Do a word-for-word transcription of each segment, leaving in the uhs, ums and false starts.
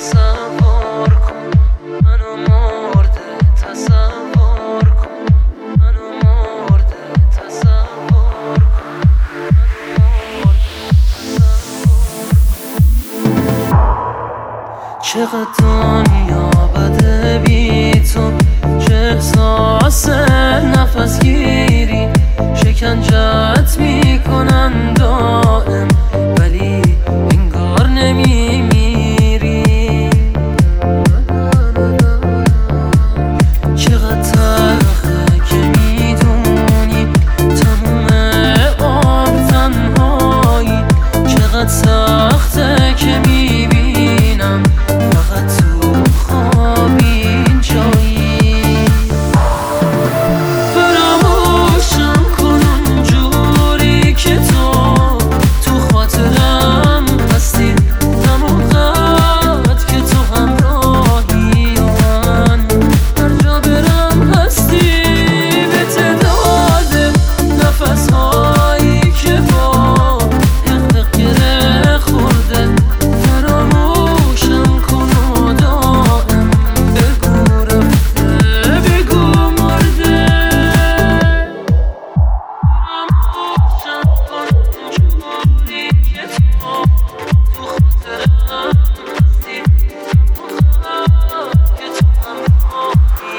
تصور کن منو مرده، تصور کن منو مرده، تصور کن منو مرده. چقدر دنیا بده بی تو، چه احساس نفس گیری شکنجت میکنن دائم، ولی انگار نمیمیری. چقدر تلخه که میدونی تموم عمر تنهایی، چقدر سخته که میبینم فقط تو خواب این جایی. فراموشم کن اونجوری که تو تو خاطرم هستی، تموم قد که تو همراهی و من هر جا برم هستی. به تعداد نفسهایی که با حق گره خورده، فراموشم کن و دائم بگو رفته بگو مرده. فراموشم کن اونجوری که تو تو خاطرم هستی، تموم قد که تو همراهی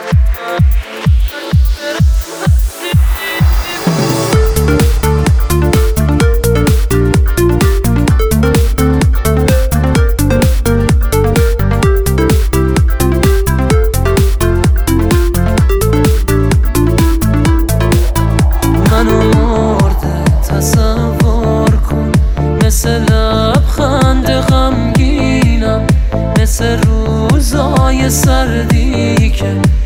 منو مرده، تصور کن مثل لبخند غمگینم، مثل روزای سردی که